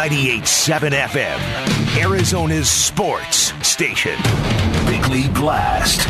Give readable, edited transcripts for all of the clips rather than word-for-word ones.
98.7 FM, Arizona's sports station. Bickley Blast.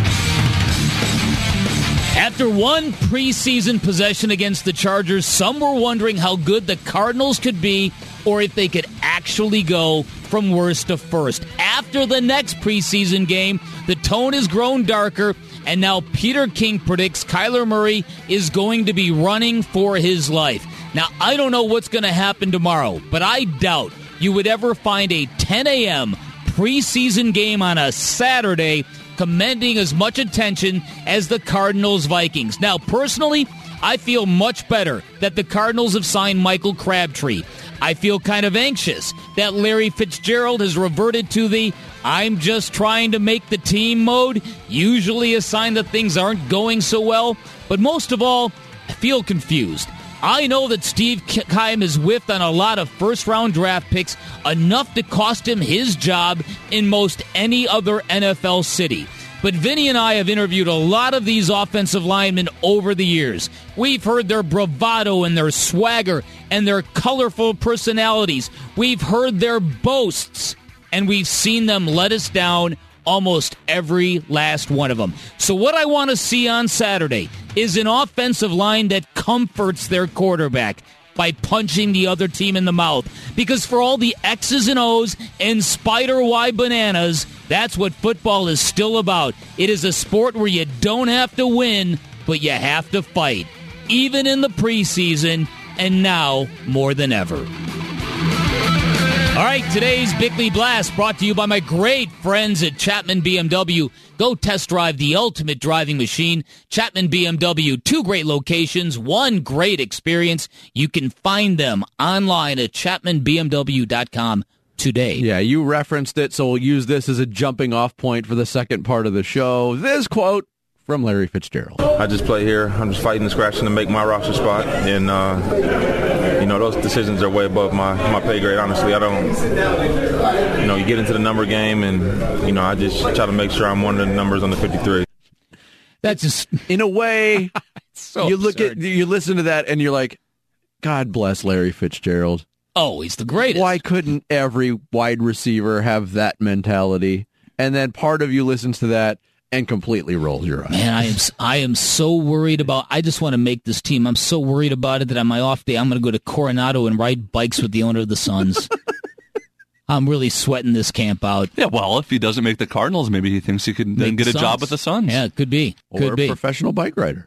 After one preseason possession against the Chargers, some were wondering how good the Cardinals could be or if they could actually go from worst to first. After the next preseason game, the tone has grown darker, and now Peter King predicts Kyler Murray is going to be running for his life. Now, I don't know what's going to happen tomorrow, but I doubt you would ever find a 10 a.m. preseason game on a Saturday commanding as much attention as the Cardinals-Vikings. Now, personally, I feel much better that the Cardinals have signed Michael Crabtree. I feel kind of anxious that Larry Fitzgerald has reverted to the I'm just trying to make the team mode, usually a sign that things aren't going so well. But most of all, I feel confused. I know that Steve Keim has whiffed on a lot of first-round draft picks, enough to cost him his job in most any other NFL city. But Vinny and I have interviewed a lot of these offensive linemen over the years. We've heard their bravado and their swagger and their colorful personalities. We've heard their boasts, and we've seen them let us down, almost every last one of them. So what I want to see on Saturday is an offensive line that comforts their quarterback by punching the other team in the mouth. Because for all the X's and O's and spider Y bananas, that's what football is still about. It is a sport where you don't have to win, but you have to fight. Even in the preseason, and now more than ever. All right, today's Bickley Blast brought to you by my great friends at Chapman BMW. Go test drive the ultimate driving machine. Chapman BMW, 2 great locations, 1 great experience. You can find them online at chapmanbmw.com today. Yeah, you referenced it, so we'll use this as a jumping off point for the second part of the show. This quote from Larry Fitzgerald. I just play here. I'm just fighting and scratching to make my roster spot. And, those decisions are way above my pay grade, honestly. I don't, you get into the number game, and, I just try to make sure I'm one of the numbers on the 53. That's just, in a way, so you listen to that, and you're like, God bless Larry Fitzgerald. Oh, he's the greatest. Why couldn't every wide receiver have that mentality? And then part of you listens to that and completely rolls your eyes. Man, I am so worried about. I just want to make this team. I'm so worried about it that on my off day I'm going to go to Coronado and ride bikes with the owner of the Suns. I'm really sweating this camp out. Yeah, well, if he doesn't make the Cardinals, maybe he thinks he could then get a job with the Suns. Yeah, it could be. Or a professional bike rider.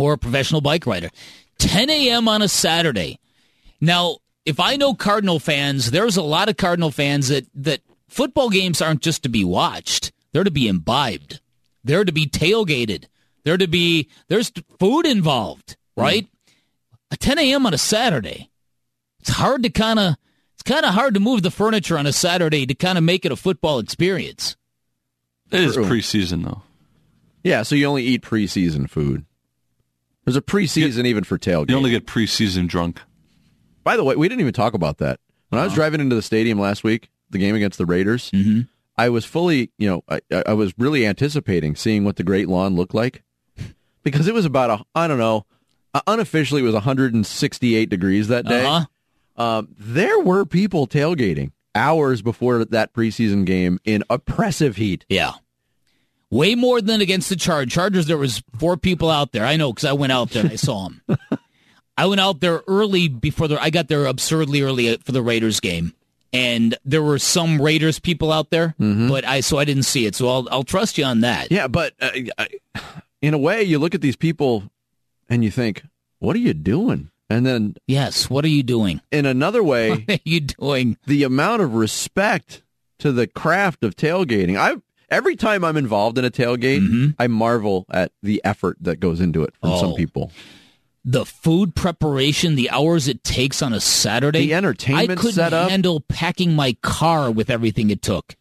10 a.m. on a Saturday. Now, if I know Cardinal fans, there's a lot of Cardinal fans that football games aren't just to be watched. They're to be imbibed. They're to be tailgated. There's food involved, right? At 10 a.m. on a Saturday, it's kind of hard to move the furniture on a Saturday to kind of make it a football experience. It is preseason, though. Yeah, so you only eat preseason food. There's a preseason even for tailgate. You only get preseason drunk. By the way, we didn't even talk about that. When I was driving into the stadium last week, the game against the Raiders, I was fully, I was really anticipating seeing what the Great Lawn looked like, because it was about, unofficially it was 168 degrees that day. There were people tailgating hours before that preseason game in oppressive heat. Yeah. Way more than against the Chargers. There was 4 people out there. I know because I went out there and I saw them. I went out there early I got there absurdly early for the Raiders game. And there were some Raiders people out there, but I didn't see it. So I'll trust you on that. Yeah, but in a way, you look at these people and you think, "What are you doing?" And then, yes, what are you doing? In another way, what are you doing? The amount of respect to the craft of tailgating. Every time I'm involved in a tailgate, I marvel at the effort that goes into it from some people. The food preparation, the hours it takes on a Saturday. The entertainment setup. I couldn't handle packing my car with everything it took.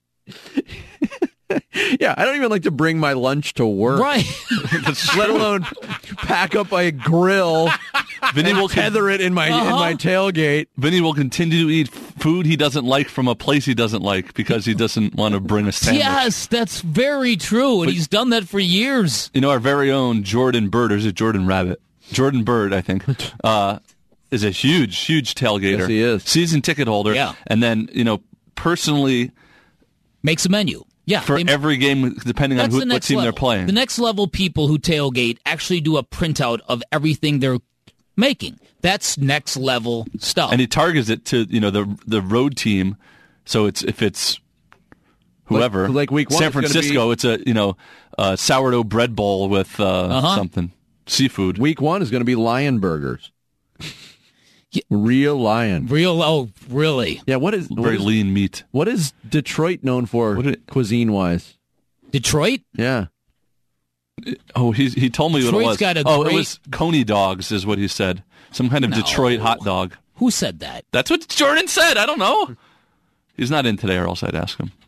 Yeah, I don't even like to bring my lunch to work. Right. Let alone pack up a grill, Vinny will tether it in my tailgate. Vinny will continue to eat food he doesn't like from a place he doesn't like because he doesn't want to bring a sandwich. Yes, that's very true, and he's done that for years. Our very own Jordan Bird, or is it Jordan Rabbit? Jordan Bird, I think. is a huge, huge tailgater. Yes, he is. Season ticket holder. Yeah. And then, personally, Makes a menu. Yeah. for every game, depending on That's the what next team level. they're playing. The next level people who tailgate actually do a printout of everything they're making. That's next level stuff. And he targets it to, the road team. So if it's whoever, Like week one, San it's gonna Francisco, it's a sourdough bread bowl with something, seafood. Week 1 is going to be lion burgers. Yeah. Real lion. Oh, really? Yeah, what is lean meat. What is Detroit known for cuisine-wise? Detroit? Yeah. Oh, he told me what it Detroit's was. got a it great- was Coney dogs is what he said. Some kind of No. Detroit hot dog. Who said that? That's what Jordan said. I don't know. He's not in today, or else I'd ask him.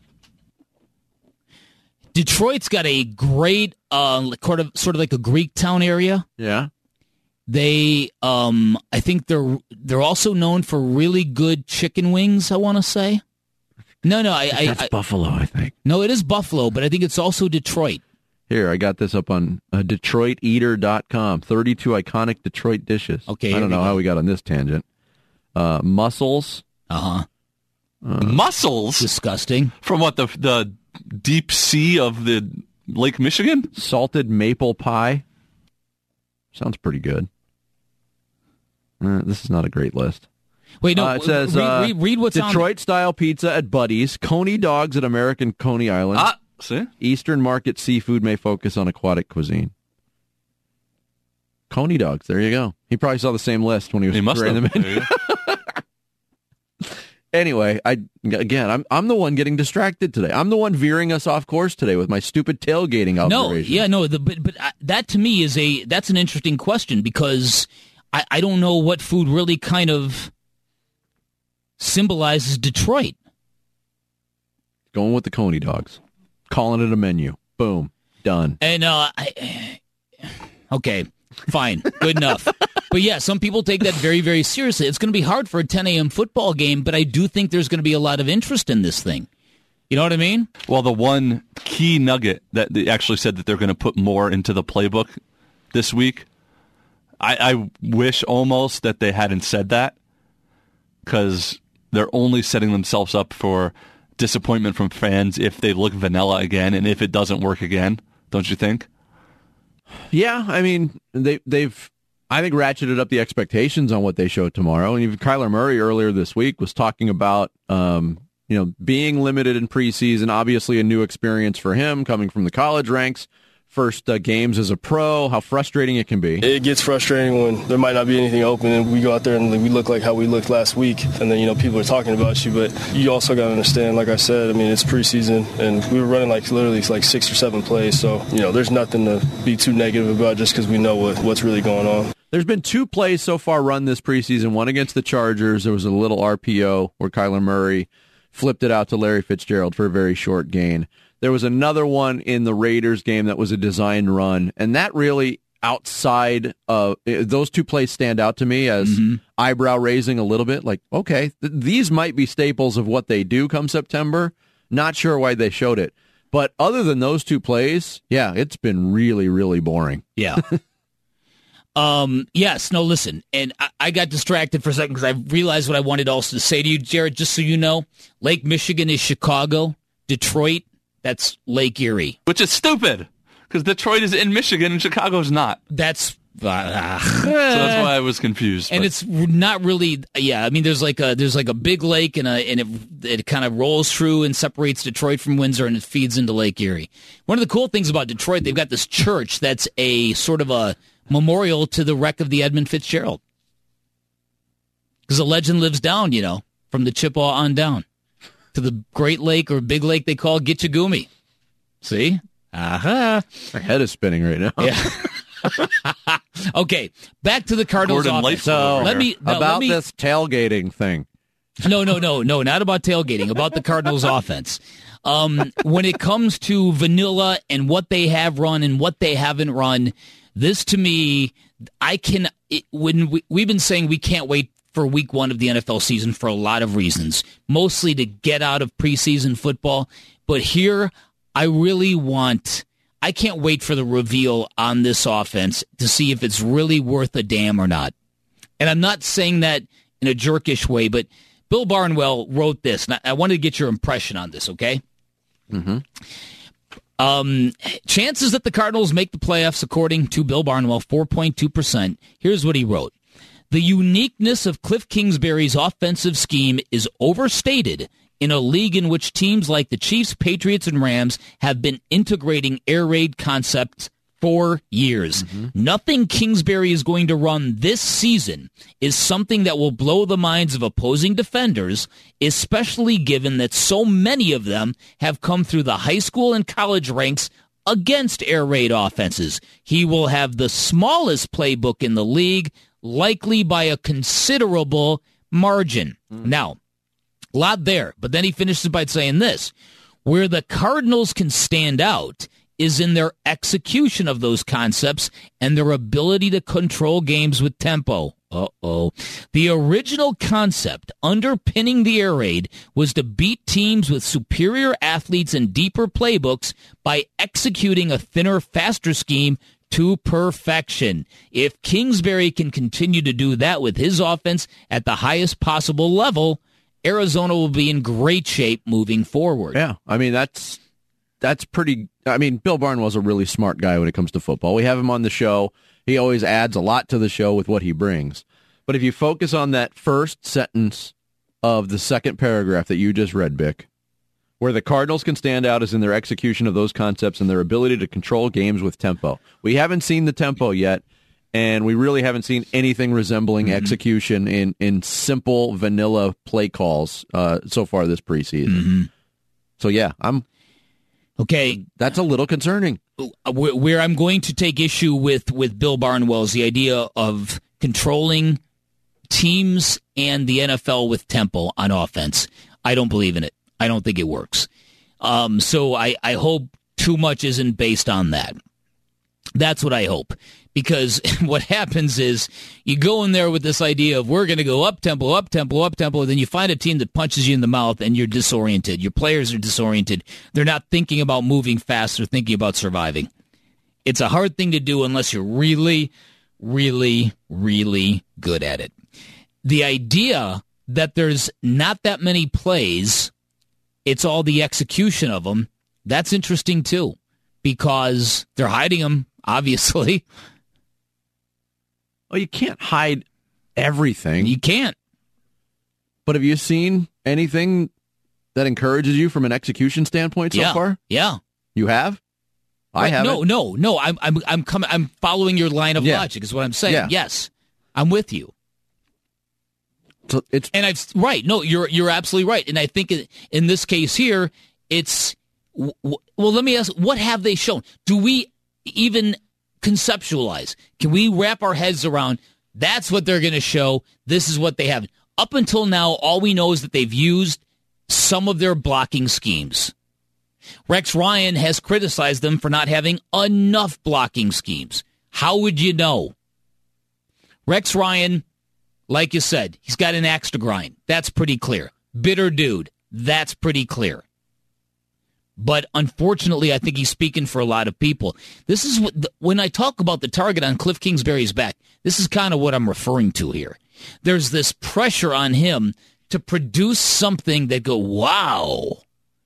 Detroit's got a great, sort of like a Greek town area. Yeah. They, I think they're also known for really good chicken wings. I want to say. No, That's Buffalo, I think. no, it is Buffalo, but I think it's also Detroit. Here, I got this up on DetroitEater.com. 32 iconic Detroit dishes. Okay, I here don't we know go. how we got on this tangent. Mussels. Mussels Disgusting. from what the deep sea of the Lake Michigan. Salted maple pie. Sounds pretty good. This is not a great list. Wait, no. It says read what's on. Detroit-style pizza at Buddy's, Coney dogs at American Coney Island. See, Eastern Market seafood may focus on aquatic cuisine. Coney dogs, there you go. He probably saw the same list when he was he must creating have. the menu. There you go. Anyway, I'm the one getting distracted today. I'm the one veering us off course today with my stupid tailgating observation. But that to me that's an interesting question because I don't know what food really kind of symbolizes Detroit. Going with the Coney dogs. Calling it a menu. Boom. Done. And okay, fine, good enough. But yeah, some people take that very, very seriously. It's going to be hard for a 10 a.m. football game, but I do think there's going to be a lot of interest in this thing. You know what I mean? Well, the one key nugget that they actually said that they're going to put more into the playbook this week, I wish almost that they hadn't said that because they're only setting themselves up for disappointment from fans if they look vanilla again and if it doesn't work again, don't you think? Yeah, I mean, they've I think ratcheted up the expectations on what they showed tomorrow. And even Kyler Murray earlier this week was talking about being limited in preseason, obviously a new experience for him coming from the college ranks. First games as a pro, how frustrating it can be. It gets frustrating when there might not be anything open and we go out there and we look like how we looked last week and then, people are talking about you. But you also got to understand, like I said, I mean, it's preseason and we were running literally 6 or 7 plays. So, there's nothing to be too negative about just because we know what's really going on. There's been 2 plays so far run this preseason, one against the Chargers. There was a little RPO where Kyler Murray flipped it out to Larry Fitzgerald for a very short gain. There was another one in the Raiders game that was a design run, and that really outside of those 2 plays stand out to me as eyebrow raising a little bit. Like, okay, these might be staples of what they do come September. Not sure why they showed it. But other than those 2 plays, yeah, it's been really, really boring. Yeah. Yes, no, listen, and I got distracted for a second because I realized what I wanted also to say to you, Jared, just so you know. Lake Michigan is Chicago. Detroit, that's Lake Erie. Which is stupid, because Detroit is in Michigan and Chicago's not. That's... So that's why I was confused. And but- it's not really, I mean, there's like a big lake and it kind of rolls through and separates Detroit from Windsor and it feeds into Lake Erie. One of the cool things about Detroit, they've got this church that's a sort of a memorial to the wreck of the Edmund Fitzgerald. Because the legend lives down, from the Chippewa on down to the Great Lake or Big Lake they call Gitchagumi. See? Aha. My head is spinning right now. Yeah. Okay, back to the Cardinals Gordon offense. Lightfoot over Let here. me This tailgating thing. No, not about tailgating, about the Cardinals offense. When it comes to vanilla and what they have run and what they haven't run, this to me, we've been saying we can't wait for week 1 of the NFL season for a lot of reasons, mostly to get out of preseason football. But here, I can't wait for the reveal on this offense to see if it's really worth a damn or not. And I'm not saying that in a jerkish way, but Bill Barnwell wrote this, and I wanted to get your impression on this, okay? Mm-hmm. Chances that the Cardinals make the playoffs, according to Bill Barnwell, 4.2%. Here's what he wrote. The uniqueness of Cliff Kingsbury's offensive scheme is overstated in a league in which teams like the Chiefs, Patriots, and Rams have been integrating air raid concepts for years. Mm-hmm. Nothing Kingsbury is going to run this season is something that will blow the minds of opposing defenders, especially given that so many of them have come through the high school and college ranks against air raid offenses. He will have the smallest playbook in the league, likely by a considerable margin. Now, a lot there, but then he finishes by saying this. Where the Cardinals can stand out is in their execution of those concepts and their ability to control games with tempo. The original concept underpinning the air raid was to beat teams with superior athletes and deeper playbooks by executing a thinner, faster scheme to perfection. If Kingsbury can continue to do that with his offense at the highest possible level, Arizona will be in great shape moving forward. Yeah, I mean, that's pretty... I mean, Bill Barnwell's a really smart guy when it comes to football. We have him on the show. He always adds a lot to the show with what he brings. But if you focus on that first sentence of the second paragraph that you just read, Bick, where the Cardinals can stand out is in their execution of those concepts and their ability to control games with tempo. We haven't seen the tempo yet, and we really haven't seen anything resembling execution in simple, vanilla play calls so far this preseason. So, yeah, okay, that's a little concerning. Where I'm going to take issue with Bill Barnwell is the idea of controlling teams and the NFL with tempo on offense. I don't believe in it. I don't think it works. So I hope too much isn't based on that. That's what I hope. Because what happens is you go in there with this idea of we're going to go up-tempo, up-tempo, up-tempo, and then you find a team that punches you in the mouth and you're disoriented. Your players are disoriented. They're not thinking about moving fast. They're thinking about surviving. It's a hard thing to do unless you're really, really, really good at it. The idea that there's not that many plays, it's all the execution of them, that's interesting too, because they're hiding them, obviously. Well, you can't hide everything. You can't. But have you seen anything that encourages you from an execution standpoint so far? Yeah. You have? I haven't. No. I'm following your line of logic. Is what I'm saying. Yeah. Yes, I'm with you. So you're absolutely right. And I think in this case here, it's well. Let me ask: what have they shown? Do we even conceptualize? Can we wrap our heads around? That's what they're going to show. This is what they have. Up until now, all we know is that they've used some of their blocking schemes. Rex Ryan has criticized them for not having enough blocking schemes. How would you know? Rex Ryan, like you said, he's got an axe to grind. That's pretty clear. Bitter dude. That's pretty clear. But unfortunately, I think he's speaking for a lot of people. This is when I talk about the target on Cliff Kingsbury's back, this is kind of what I'm referring to here. There's this pressure on him to produce something that go, wow,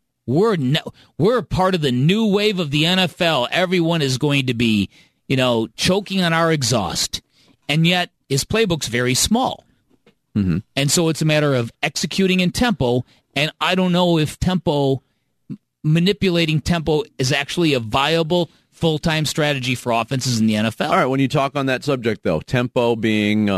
we're part of the new wave of the NFL. Everyone is going to be, choking on our exhaust. And yet his playbook's very small. Mm-hmm. And so it's a matter of executing in tempo. And I don't know if manipulating tempo is actually a viable full-time strategy for offenses in the NFL. All right, when you talk on that subject, though, tempo being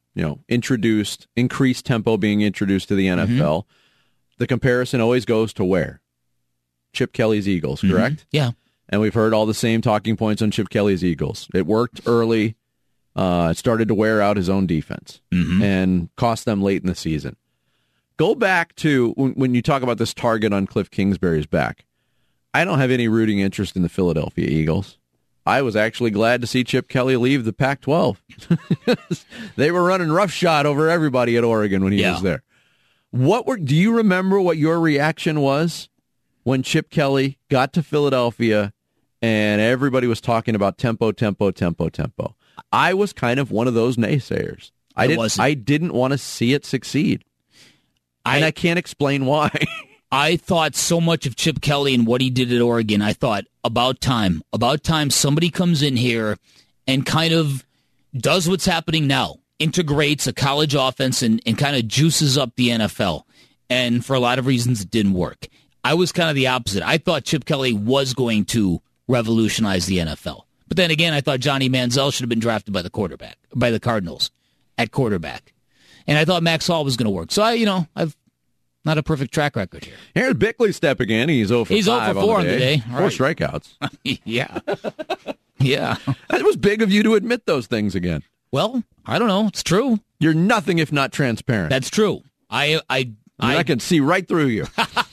increased tempo being introduced to the NFL, the comparison always goes to where? Chip Kelly's Eagles, correct? Yeah. And we've heard all the same talking points on Chip Kelly's Eagles. It worked early. It started to wear out his own defense and cost them late in the season. Go back to when you talk about this target on Cliff Kingsbury's back. I don't have any rooting interest in the Philadelphia Eagles. I was actually glad to see Chip Kelly leave the Pac-12. They were running roughshod over everybody at Oregon when he was there. Do you remember what your reaction was when Chip Kelly got to Philadelphia and everybody was talking about tempo? I was kind of one of those naysayers. I didn't want to see it succeed. And I can't explain why. I thought so much of Chip Kelly and what he did at Oregon. I thought, about time somebody comes in here and kind of does what's happening now, integrates a college offense and kind of juices up the NFL. And for a lot of reasons, it didn't work. I was kind of the opposite. I thought Chip Kelly was going to revolutionize the NFL. But then again, I thought Johnny Manziel should have been drafted by the Cardinals at quarterback. And I thought Max Hall was going to work. So I've not a perfect track record here. Here's Bickley stepping in. He's 0 for 5 He's 0 for 4 on the day. 4 strikeouts. Yeah. Yeah. It was big of you to admit those things again. Well, I don't know. It's true. You're nothing if not transparent. That's true. I can see right through you.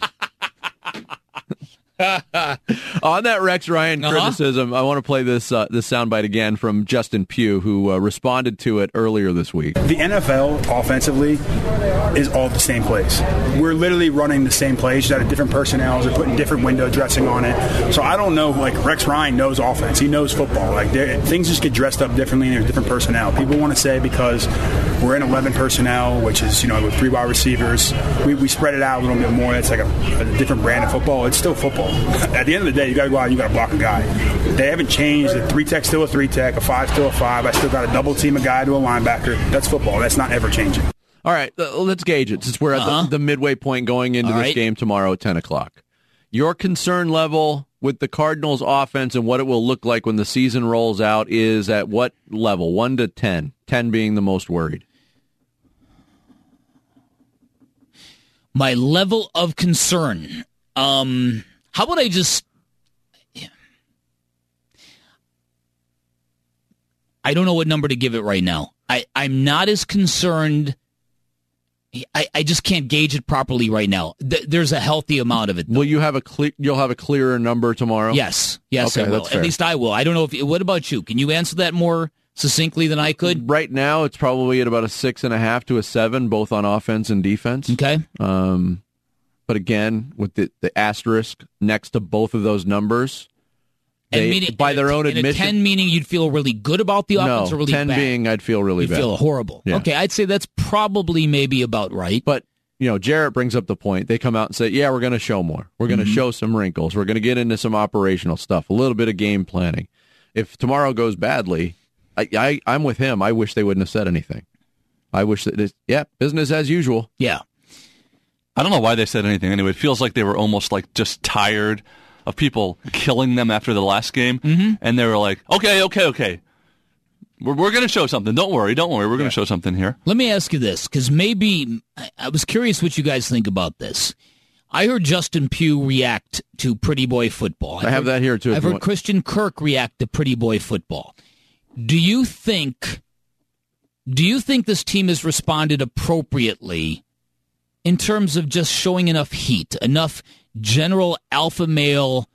On that Rex Ryan criticism, I want to play this soundbite again from Justin Pugh, who responded to it earlier this week. The NFL offensively is all the same place. We're literally running the same plays, just out of different personnel. They're putting different window dressing on it. So I don't know. Like, Rex Ryan knows offense. He knows football. Like, things just get dressed up differently, and there's different personnel. People want to say because we're in 11 personnel, which is with 3 wide receivers, we spread it out a little bit more. It's like a different brand of football. It's still football. At the end of the day, you got to go out and you got to block a guy. They haven't changed. The 3-tech still a 3-tech, a 5 still a 5. I still got to double team a guy to a linebacker. That's football. That's not ever changing. All right, let's gauge it since we're at the midway point going into this game tomorrow at 10 o'clock. Your concern level with the Cardinals' offense and what it will look like when the season rolls out is at what level? 1 to 10, 10 being the most worried. My level of concern. How about I just... I don't know what number to give it right now. I'm not as concerned... I just can't gauge it properly right now. There's a healthy amount of it, though. Will you have you'll have a clearer number tomorrow? Yes, okay, I will. That's fair. At least I will. I don't know what about you? Can you answer that more succinctly than I could? Right now, it's probably at about a 6.5 to a 7, both on offense and defense. Okay. But again, with the asterisk next to both of those numbers, by their own admission, 10 meaning you'd feel really good about the offense, or really 10 bad? Being I'd feel really bad. You'd feel horrible. Yeah. Okay, I'd say that's probably maybe about right. But Jarrett brings up the point. They come out and say, "Yeah, we're going to show more. We're going to show some wrinkles. We're going to get into some operational stuff, a little bit of game planning." If tomorrow goes badly, I'm with him. I wish they wouldn't have said anything. I wish that business as usual. Yeah. I don't know why they said anything anyway. It feels like they were almost like just tired of people killing them after the last game. Mm-hmm. And they were like, okay. We're going to show something. Don't worry. We're going to show something here. Let me ask you this, because maybe I was curious what you guys think about this. I heard Justin Pugh react to Pretty Boy football. I have that here, too. I've heard Christian Kirk react to Pretty Boy football. Do you think this team has responded appropriately in terms of just showing enough heat, enough general alpha male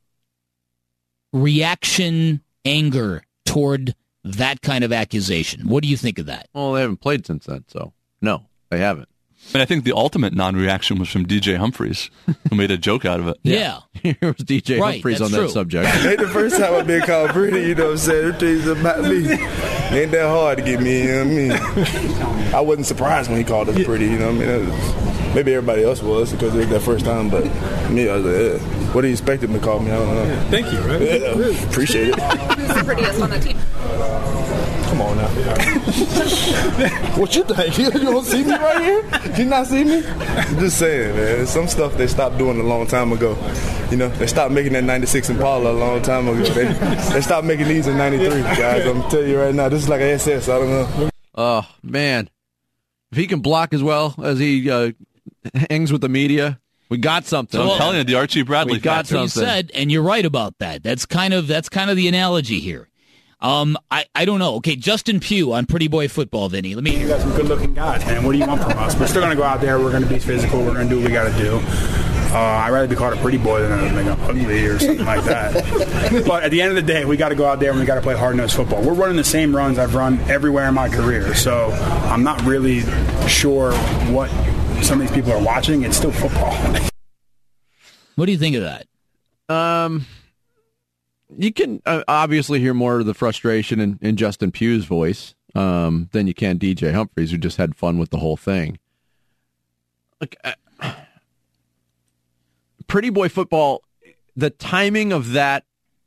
reaction, anger toward that kind of accusation? What do you think of that? Well, they haven't played since then, so no, they haven't. And I think the ultimate non-reaction was from DJ Humphries, who made a joke out of it. Yeah. Here was DJ Humphries on that subject. Ain't the first time I've been called pretty, you know what I'm saying? Everything's about me. Ain't that hard to get me, you know what I mean? I wasn't surprised when he called us pretty, you know what I mean? Maybe everybody else was because it was their first time, but me, I was like, what do you expect him to call me? I don't know. Thank you. Right? Yeah, appreciate it. Who's the prettiest on the team? Come on now. What you think? You don't see me right here? You not see me? I'm just saying, man. Some stuff they stopped doing a long time ago. You know, they stopped making that 96 Impala a long time ago. They stopped making these in 93, guys. I'm telling you right now, this is like an SS. I don't know. Oh, man. If he can block as well as he hangs with the media, we got something. So I'm telling you, the Archie Bradley. We got something. You said, and you're right about that. That's kind of the analogy here. I don't know. Okay, Justin Pugh on Pretty Boy Football, Vinny. Let me. You got some good-looking guys, man. What do you want from us? We're still going to go out there. We're going to be physical. We're going to do what we got to do. I'd rather be called a pretty boy than like ugly or something like that. But at the end of the day, we got to go out there and we got to play hard-nosed football. We're running the same runs I've run everywhere in my career, so I'm not really sure what some of these people are watching. It's still football. What do you think of that? You can obviously hear more of the frustration in Justin Pugh's voice. than you can DJ Humphries, who just had fun with the whole thing. Look, Pretty Boy football, the timing of that,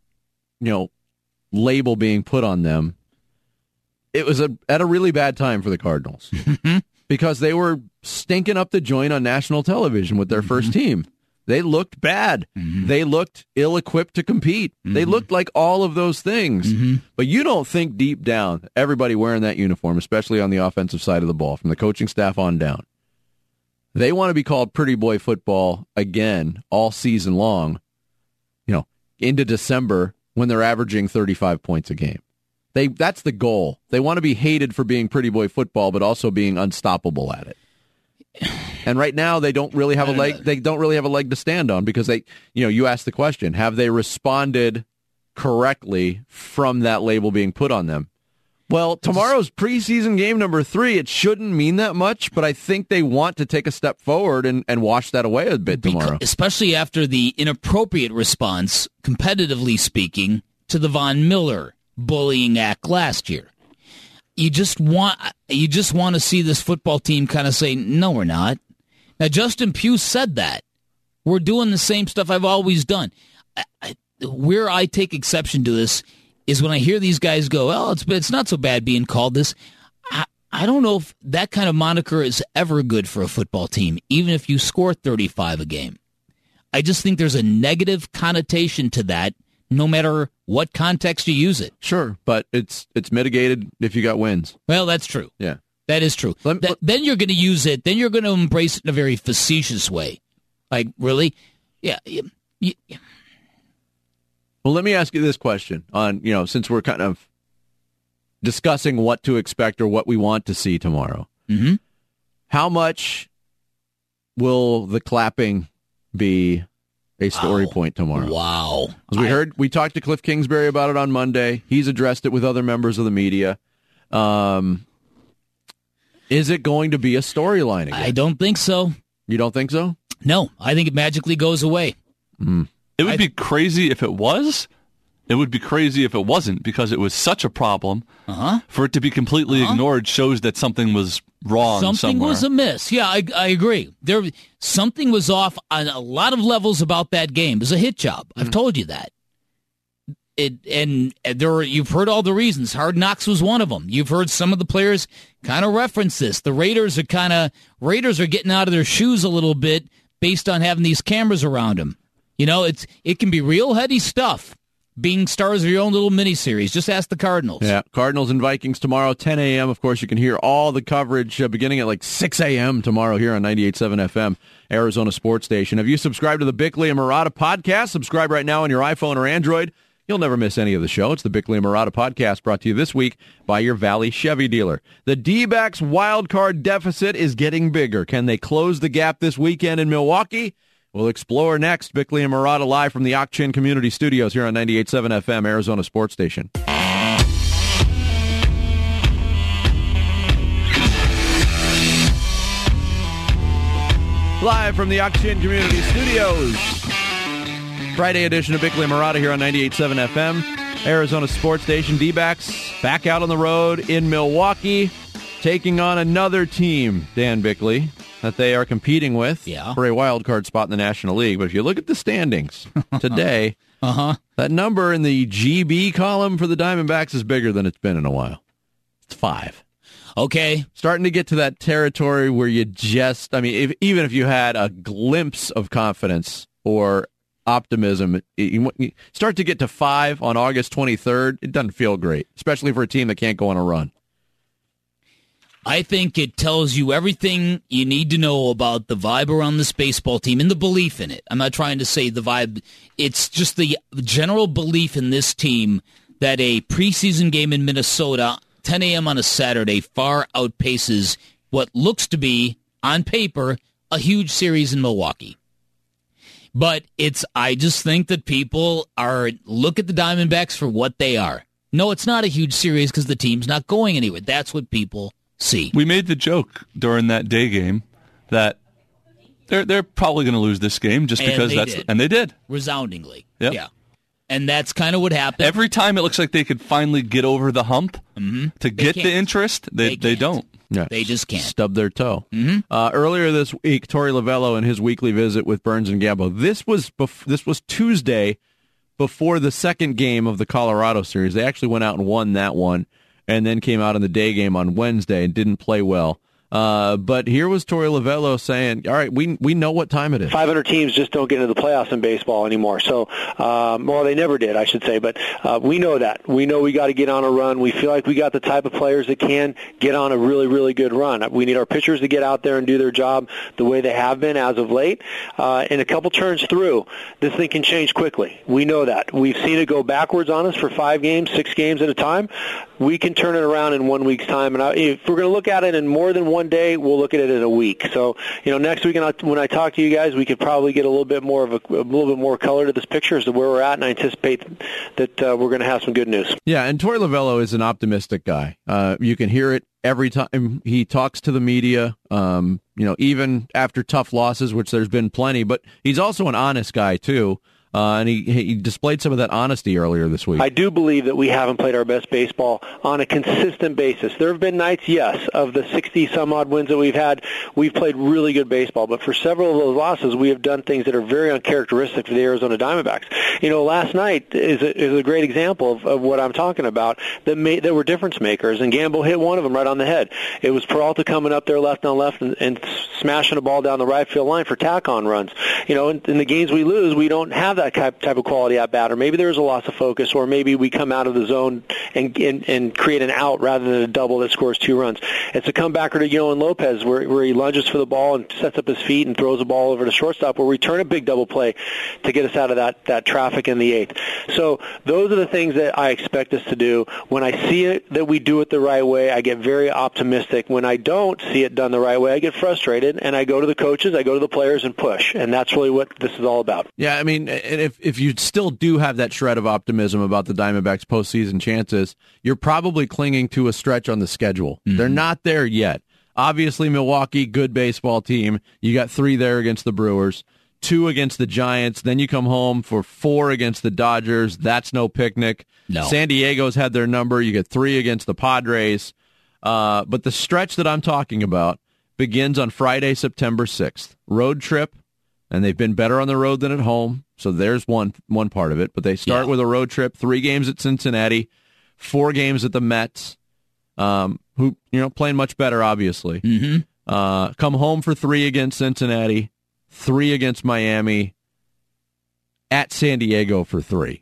label being put on them, it was at a really bad time for the Cardinals because they were stinking up the joint on national television with their first team. They looked bad. They looked ill-equipped to compete. They looked like all of those things. But you don't think deep down, everybody wearing that uniform, especially on the offensive side of the ball, from the coaching staff on down, they want to be called Pretty Boy football again all season long, into December when they're averaging 35 points a game. That's the goal. They want to be hated for being Pretty Boy football, but also being unstoppable at it. And right now, they don't really have a leg. They don't really have a leg to stand on because you asked the question: have they responded correctly from that label being put on them? Well, tomorrow's preseason game number 3. It shouldn't mean that much, but I think they want to take a step forward and wash that away a bit tomorrow, especially after the inappropriate response, competitively speaking, to the Von Miller bullying act last year. You just want to see this football team kind of say, no, we're not. Now, Justin Pugh said that. We're doing the same stuff I've always done. Where I take exception to this is when I hear these guys go, well, it's not so bad being called this. I don't know if that kind of moniker is ever good for a football team, even if you score 35 a game. I just think there's a negative connotation to that, no matter what context you use it. Sure, but it's mitigated if you got wins. Well, that's true. Yeah. That is true. Then you're going to use it. Then you're going to embrace it in a very facetious way. Like, really? Yeah. Well, let me ask you this question on, since we're kind of discussing what to expect or what we want to see tomorrow. How much will the clapping be a story point tomorrow? Wow. We talked to Cliff Kingsbury about it on Monday. He's addressed it with other members of the media. Is it going to be a storyline again? I don't think so. You don't think so? No, I think it magically goes away. It would be crazy if it was. It would be crazy if it wasn't, because it was such a problem. For it to be completely ignored shows that something was wrong something somewhere. Was amiss. Yeah, I agree. Something was off on a lot of levels about that game. It was a hit job. I've told you that. You've heard all the reasons. Hard Knocks was one of them. You've heard some of the players kind of reference this. The Raiders are getting out of their shoes a little bit based on having these cameras around them. It can be real heady stuff. Being stars of your own little miniseries. Just ask the Cardinals. Yeah, Cardinals and Vikings tomorrow, 10 a.m. Of course, you can hear all the coverage beginning at 6 a.m. tomorrow here on 98.7 FM, Arizona Sports Station. Have you subscribed to the Bickley and Marotta podcast? Subscribe right now on your iPhone or Android. You'll never miss any of the show. It's the Bickley and Marotta podcast, brought to you this week by your Valley Chevy dealer. The D-backs wild card deficit is getting bigger. Can they close the gap this weekend in Milwaukee? We'll explore next. Bickley and Marotta live from the Ak-Chin Community Studios here on 98.7 FM, Arizona Sports Station. Live from the Ak-Chin Community Studios. Friday edition of Bickley and Marotta here on 98.7 FM, Arizona Sports Station. D-backs back out on the road in Milwaukee, taking on another team, Dan Bickley, that they are competing with for a wild card spot in the National League. But if you look at the standings today, that number in the GB column for the Diamondbacks is bigger than it's been in a while. It's 5. Okay. Starting to get to that territory where you just, even if you had a glimpse of confidence or optimism, you start to get to 5 on August 23rd, it doesn't feel great, especially for a team that can't go on a run. I think it tells you everything you need to know about the vibe around this baseball team and the belief in it. I'm not trying to say the vibe. It's just the general belief in this team that a preseason game in Minnesota, 10 a.m. on a Saturday, far outpaces what looks to be, on paper, a huge series in Milwaukee. But I just think that people look at the Diamondbacks for what they are. No, it's not a huge series because the team's not going anywhere. That's what people see. We made the joke during that day game that they're probably going to lose this game just because and they did. Resoundingly. Yep. Yeah. And that's kind of what happened. Every time it looks like they could finally get over the hump to get the interest, they don't. Yeah. They just can't. Stub their toe. Earlier this week, Torey Lovello and his weekly visit with Burns and Gambo. This was Tuesday before the second game of the Colorado series. They actually went out and won that one, and then came out in the day game on Wednesday and didn't play well. But here was Torey Lovello saying, all right, we know what time it is. 500 teams just don't get into the playoffs in baseball anymore. So, well, they never did, I should say. But we know that. We know we got to get on a run. We feel like we got the type of players that can get on a really, really good run. We need our pitchers to get out there and do their job the way they have been as of late. And a couple turns through, this thing can change quickly. We know that. We've seen it go backwards on us for 5 games, 6 games at a time. We can turn it around in 1 week's time. And if we're going to look at it in more than one day, we'll look at it in a week. So, next week when I talk to you guys, we could probably get a little bit more color to this picture as to where we're at, and I anticipate that we're going to have some good news. Yeah, and Torey Lovello is an optimistic guy. You can hear it every time he talks to the media. Even after tough losses, which there's been plenty, but he's also an honest guy too. And he displayed some of that honesty earlier this week. I do believe that we haven't played our best baseball on a consistent basis. There have been nights, yes, of the 60-some-odd wins that we've had, we've played really good baseball. But for several of those losses, we have done things that are very uncharacteristic for the Arizona Diamondbacks. Last night is a great example of what I'm talking about that were difference makers, and Gambo hit one of them right on the head. It was Peralta coming up there left on left and smashing a ball down the right field line for tack-on runs. In the games we lose, we don't have that type of quality at bat, or maybe there's a loss of focus, or maybe we come out of the zone and create an out rather than a double that scores 2 runs. It's a comebacker to Yohan Lopez where he lunges for the ball and sets up his feet and throws the ball over to shortstop, where we turn a big double play to get us out of that traffic in the 8th. So those are the things that I expect us to do. When I see it that we do it the right way, I get very optimistic. When I don't see it done the right way, I get frustrated, and I go to the coaches, I go to the players and push, and that's really what this is all about. Yeah, I mean, if you still do have that shred of optimism about the Diamondbacks' postseason chances, you're probably clinging to a stretch on the schedule. They're not there yet. Obviously, Milwaukee, good baseball team. You got 3 there against the Brewers, 2 against the Giants. Then you come home for 4 against the Dodgers. That's no picnic. No. San Diego's had their number. You get 3 against the Padres. But the stretch that I'm talking about begins on Friday, September 6th. Road trip, and they've been better on the road than at home. So there's one part of it. But they start with a road trip, 3 games at Cincinnati, 4 games at the Mets, who playing much better, obviously. Come home for 3 against Cincinnati, 3 against Miami, at San Diego for 3.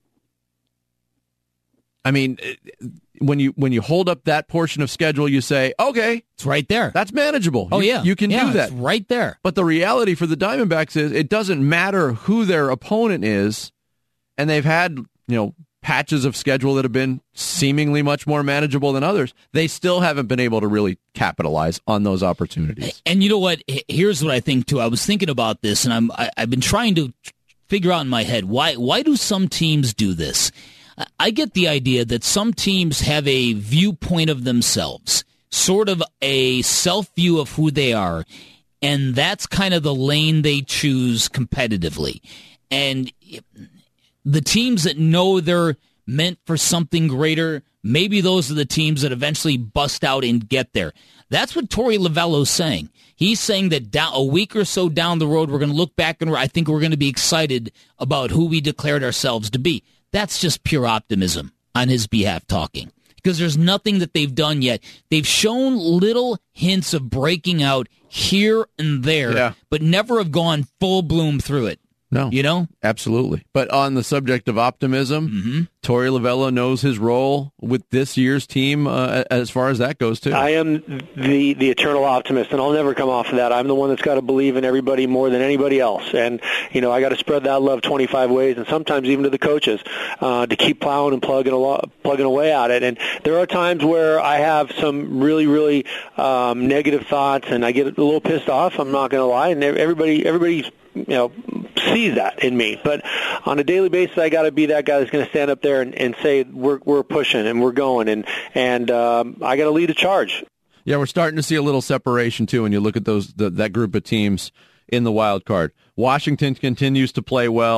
I mean, when you hold up that portion of schedule, you say, okay, it's right there. That's manageable. You can do that. It's right there. But the reality for the Diamondbacks is it doesn't matter who their opponent is, and they've had patches of schedule that have been seemingly much more manageable than others. They still haven't been able to really capitalize on those opportunities. And you know what? Here's what I think too. I was thinking about this, and I've been trying to figure out in my head why do some teams do this? I get the idea that some teams have a viewpoint of themselves, sort of a self-view of who they are, and that's kind of the lane they choose competitively. And the teams that know they're meant for something greater, maybe those are the teams that eventually bust out and get there. That's what Torey Lovello's saying. He's saying that a week or so down the road, we're going to look back and I think we're going to be excited about who we declared ourselves to be. That's just pure optimism on his behalf talking, because there's nothing that they've done yet. They've shown little hints of breaking out here and there, but never have gone full bloom through it. No. Absolutely. But on the subject of optimism, Torey Lovello knows his role with this year's team as far as that goes, too. I am the eternal optimist, and I'll never come off of that. I'm the one that's got to believe in everybody more than anybody else. And, I got to spread that love 25 ways, and sometimes even to the coaches, to keep plowing and plugging away at it. And there are times where I have some really, really negative thoughts, and I get a little pissed off, I'm not going to lie, and everybody's sees that in me. But on a daily basis, I got to be that guy that's going to stand up there and say we're pushing and we're going, and I got to lead a charge. Yeah, we're starting to see a little separation too when you look at that group of teams in the wild card. Washington continues to play well.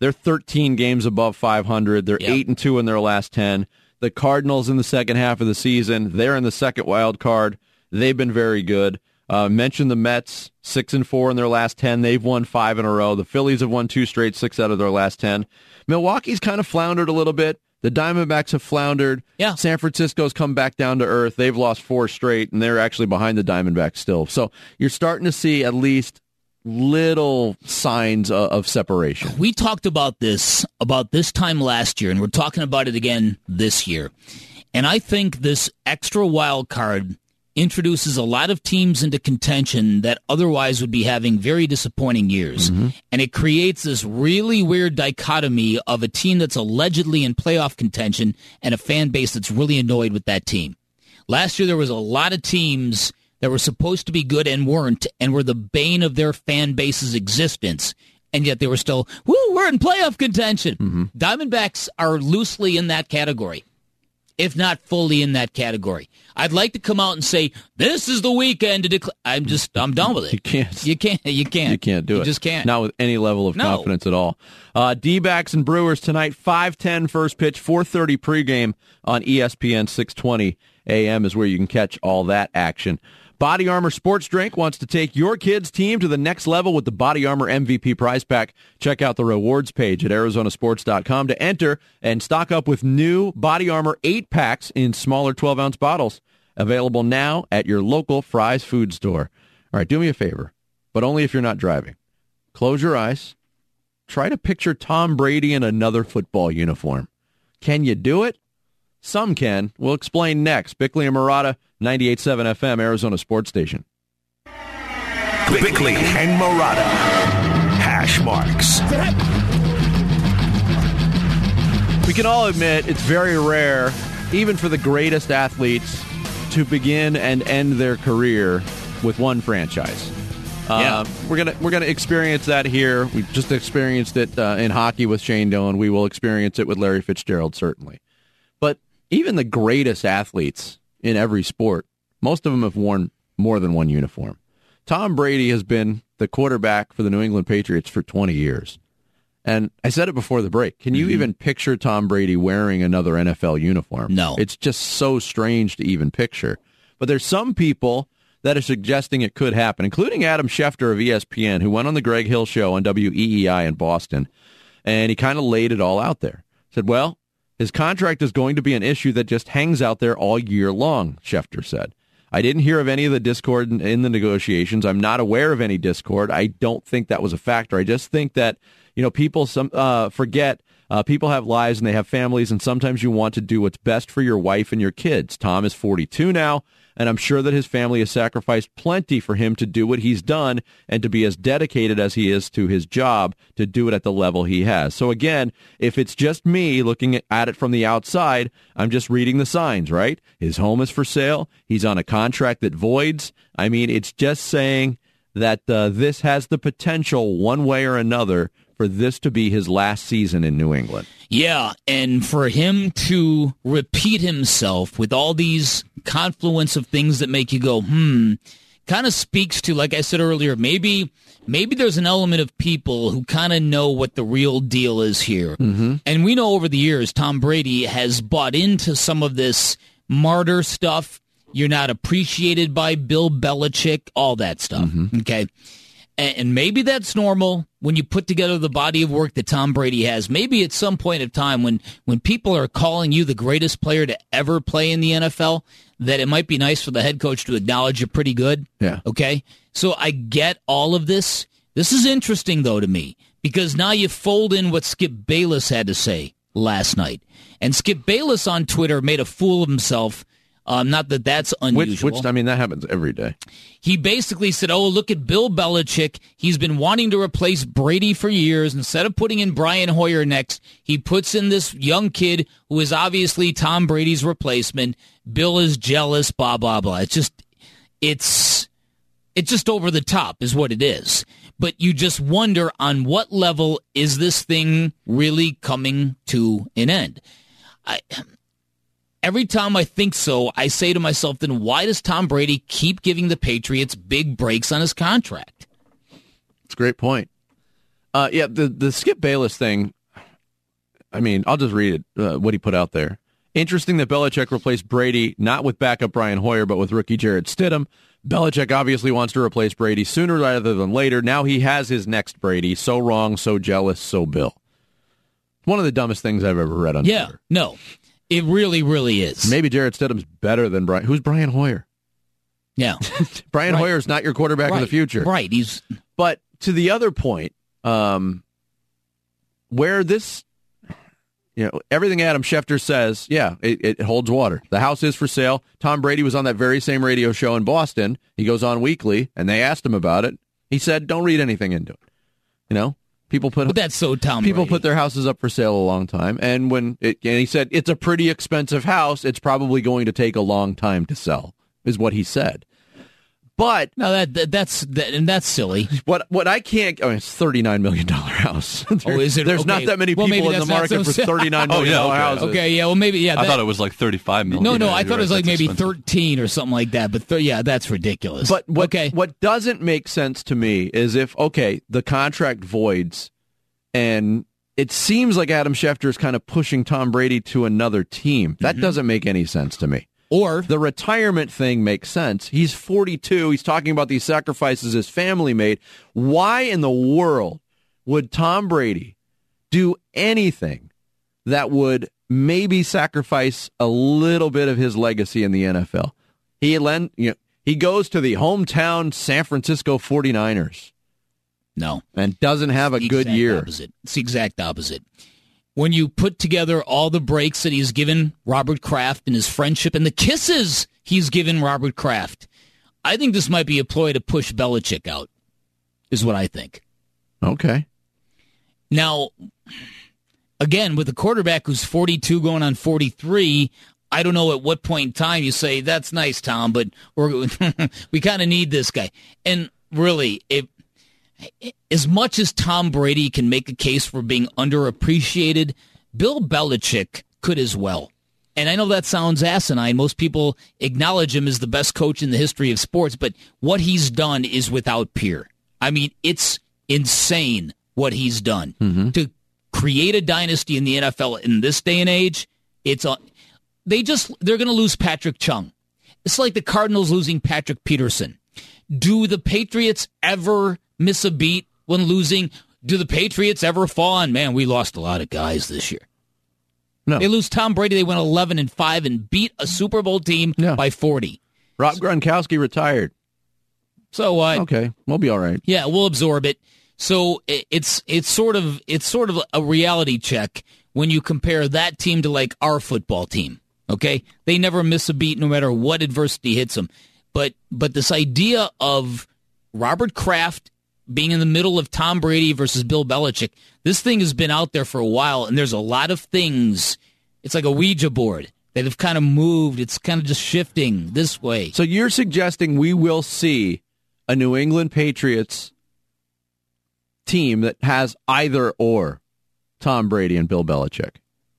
They're 13 games above 500. They're 8-2 in their last 10. The Cardinals in the second half of the season, they're in the second wild card. They've been very good. Mentioned the Mets, 6-4 in their last 10. They've won 5 in a row. The Phillies have won 2 straight, 6 out of their last 10. Milwaukee's kind of floundered a little bit. The Diamondbacks have floundered. Yeah. San Francisco's come back down to earth. They've lost 4 straight, and they're actually behind the Diamondbacks still. So you're starting to see at least little signs of separation. We talked about this time last year, and we're talking about it again this year. And I think this extra wild card introduces a lot of teams into contention that otherwise would be having very disappointing years. Mm-hmm. And it creates this really weird dichotomy of a team that's allegedly in playoff contention and a fan base that's really annoyed with that team. Last year there was a lot of teams that were supposed to be good and weren't, and were the bane of their fan base's existence, and yet they were still, we're in playoff contention. Mm-hmm. Diamondbacks are loosely in that category, if not fully in that category. I'd like to come out and say, this is the weekend to declare. I'm done with it. You can't. You can't do it. You just can't. Not with any level of confidence at all. D-backs and Brewers tonight, 5:10 first pitch, 4:30 pregame on ESPN 620 AM is where you can catch all that action. Body Armor Sports Drink wants to take your kids' team to the next level with the Body Armor MVP prize pack. Check out the rewards page at arizonasports.com to enter and stock up with new Body Armor 8-packs in smaller 12-ounce bottles. Available now at your local Fry's food store. All right, do me a favor, but only if you're not driving. Close your eyes. Try to picture Tom Brady in another football uniform. Can you do it? Some can. We'll explain next. Bickley and Murata, 98.7 FM, Arizona Sports Station. Bickley and Murata. Hash marks. We can all admit it's very rare, even for the greatest athletes, to begin and end their career with one franchise. We're gonna experience that here. We just experienced it in hockey with Shane Dillon. We will experience it with Larry Fitzgerald, certainly. But even the greatest athletes in every sport, most of them have worn more than one uniform. Tom Brady has been the quarterback for the New England Patriots for 20 years. And I said it before the break. Can you even picture Tom Brady wearing another NFL uniform? No. It's just so strange to even picture. But there's some people that are suggesting it could happen, including Adam Schefter of ESPN, who went on the Greg Hill Show on WEEI in Boston, and he kind of laid it all out there. Said, well, his contract is going to be an issue that just hangs out there all year long, Schefter said. I didn't hear of any of the discord in the negotiations. I'm not aware of any discord. I don't think that was a factor. I just think that, people forget people have lives and they have families, and sometimes you want to do what's best for your wife and your kids. Tom is 42 now, and I'm sure that his family has sacrificed plenty for him to do what he's done and to be as dedicated as he is to his job to do it at the level he has. So again, if it's just me looking at it from the outside, I'm just reading the signs, right? His home is for sale. He's on a contract that voids. I mean, it's just saying that this has the potential one way or another for this to be his last season in New England. Yeah, and for him to repeat himself with all these confluence of things that make you go, kind of speaks to, like I said earlier, maybe there's an element of people who kind of know what the real deal is here. Mm-hmm. And we know over the years, Tom Brady has bought into some of this martyr stuff. You're not appreciated by Bill Belichick, all that stuff, okay? And maybe that's normal when you put together the body of work that Tom Brady has. Maybe at some point of time when people are calling you the greatest player to ever play in the NFL, that it might be nice for the head coach to acknowledge you're pretty good. Yeah. Okay? So I get all of this. This is interesting, though, to me, because now you fold in what Skip Bayless had to say last night. And Skip Bayless on Twitter made a fool of himself. Not that that's unusual. Which, I mean, that happens every day. He basically said, look at Bill Belichick. He's been wanting to replace Brady for years. Instead of putting in Brian Hoyer next, he puts in this young kid who is obviously Tom Brady's replacement. Bill is jealous, blah, blah, blah. It's just over the top is what it is. But you just wonder, on what level is this thing really coming to an end? Every time I think so, I say to myself, then why does Tom Brady keep giving the Patriots big breaks on his contract? It's a great point. The Skip Bayless thing, I mean, I'll just read it, what he put out there. Interesting that Belichick replaced Brady not with backup Brian Hoyer, but with rookie Jarrett Stidham. Belichick obviously wants to replace Brady sooner rather than later. Now he has his next Brady. So wrong, so jealous, so Bill. One of the dumbest things I've ever read on Twitter. No, it really, really is. Maybe Jarrett Stidham's better than Brian. Who's Brian Hoyer? Yeah. Brian Hoyer's not your quarterback of the future. Right. But to the other point, where this, everything Adam Schefter says, it holds water. The house is for sale. Tom Brady was on that very same radio show in Boston. He goes on weekly, and they asked him about it. He said, "Don't read anything into it." But that's so Tom People Brady. put their houses up for sale a long time, and and he said it's a pretty expensive house. It's probably going to take a long time to sell, is what he said. But no, that's silly. What I can't. It's $39 million house. Is it? There's not that many people in the market for $39 million houses. Okay, yeah. Well, maybe I thought it was like $35 million. No, I thought it was like maybe 13 or something like that. But that's ridiculous. But what doesn't make sense to me is if the contract voids, and it seems like Adam Schefter is kind of pushing Tom Brady to another team. That doesn't make any sense to me. Or the retirement thing makes sense. He's 42. He's talking about these sacrifices his family made. Why in the world would Tom Brady do anything that would maybe sacrifice a little bit of his legacy in the NFL? He goes to the hometown San Francisco 49ers. No. And doesn't have a good year. Opposite. It's the exact opposite. When you put together all the breaks that he's given Robert Kraft and his friendship and the kisses he's given Robert Kraft, I think this might be a ploy to push Belichick out, is what I think. Okay. Now, again, with a quarterback who's 42 going on 43, I don't know at what point in time you say, that's nice, Tom, but we kind of need this guy. And really, as much as Tom Brady can make a case for being underappreciated, Bill Belichick could as well. And I know that sounds asinine. Most people acknowledge him as the best coach in the history of sports, but what he's done is without peer. I mean, it's insane what he's done. To create a dynasty in the NFL in this day and age, they're going to lose Patrick Chung. It's like the Cardinals losing Patrick Peterson. Do the Patriots ever miss a beat when losing? Do the Patriots ever fall on, man, we lost a lot of guys this year? No. They lose Tom Brady. They went 11-5 and beat a Super Bowl team by 40. Rob Gronkowski retired. So what? Okay, we'll be all right. Yeah, we'll absorb it. So it's sort of a reality check when you compare that team to like our football team. Okay, they never miss a beat no matter what adversity hits them. But this idea of Robert Kraft being in the middle of Tom Brady versus Bill Belichick, this thing has been out there for a while, and there's a lot of things. It's like a Ouija board that have kind of moved. It's kind of just shifting this way. So you're suggesting we will see a New England Patriots team that has either or Tom Brady and Bill Belichick?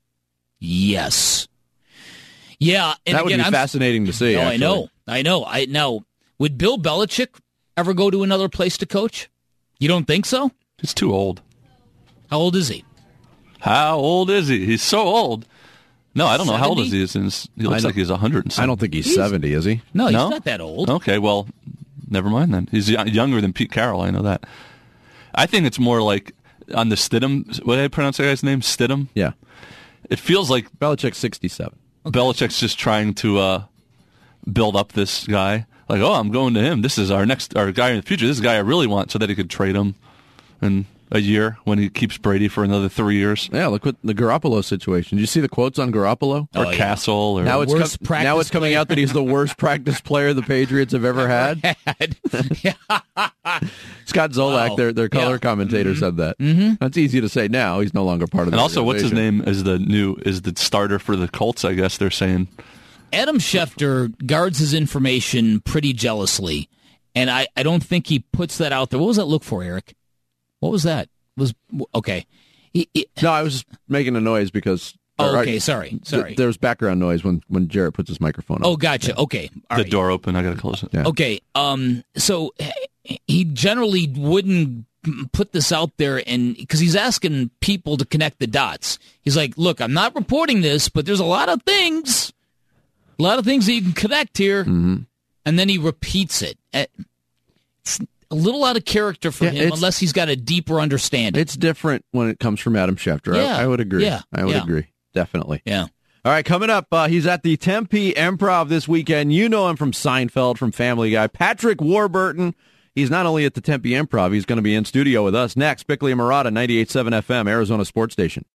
Yes. Yeah. And that would be fascinating to see. No, actually. I know. Would Bill Belichick ever go to another place to coach? You don't think so? He's too old. How old is he? How old is he? He's so old. No, I don't know. How old 70? is he? He looks like he's 100 and something. I don't think he's 70, is he? No, he's not that old. Okay, well, never mind then. He's younger than Pete Carroll. I know that. I think it's more like on the Stidham. What did I pronounce that guy's name? Stidham? Yeah. It feels like Belichick's 67. Okay. Belichick's just trying to build up this guy. Like, oh, I'm going to him. This is our guy in the future. This is the guy I really want, so that he could trade him in a year when he keeps Brady for another 3 years. Yeah, look at the Garoppolo situation. Did you see the quotes on Garoppolo? Or Castle? Or now it's coming out that he's the worst practice player the Patriots have ever had. Scott Zolak, their color commentator, said that. Mm-hmm. That's easy to say now. He's no longer part of the And also, what's his organization. name is the starter for the Colts, I guess they're saying. Adam Schefter guards his information pretty jealously, and I don't think he puts that out there. What was that look for, Eric? What was that? Okay. No, I was just making a noise because... okay, sorry. There's background noise when Jarrett puts his microphone on. Oh, gotcha. Yeah. Okay. All right. door open. I got to close it. Yeah. Okay. So he generally wouldn't put this out there, and because he's asking people to connect the dots. He's like, look, I'm not reporting this, but there's a lot of things that you can connect here. Mm-hmm. And then he repeats it. It's a little out of character for him unless he's got a deeper understanding. It's different when it comes from Adam Schefter. Yeah. I would agree. Yeah. I would agree. Definitely. Yeah. All right, coming up, he's at the Tempe Improv this weekend. You know him from Seinfeld, from Family Guy. Patrick Warburton. He's not only at the Tempe Improv, he's going to be in studio with us next. Bickley and Marotta, 98.7 FM, Arizona Sports Station.